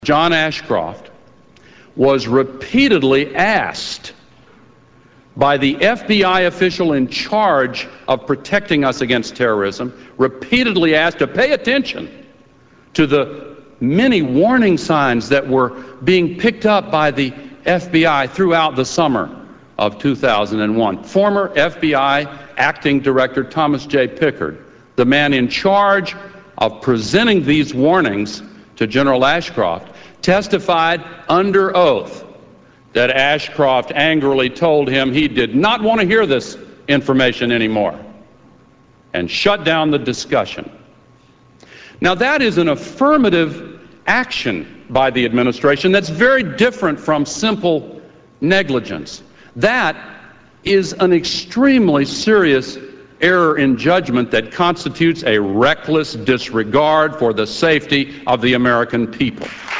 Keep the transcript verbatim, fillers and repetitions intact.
John Ashcroft was repeatedly asked by the F B I official in charge of protecting us against terrorism, repeatedly asked to pay attention to the many warning signs that were being picked up by the F B I throughout the summer of two thousand one. Former F B I Acting Director Thomas J. Pickard, the man in charge of presenting these warnings to General Ashcroft, testified under oath that Ashcroft angrily told him he did not want to hear this information anymore and shut down the discussion. Now, that is an affirmative action by the administration that's very different from simple negligence. That is an extremely serious error in judgment that constitutes a reckless disregard for the safety of the American people.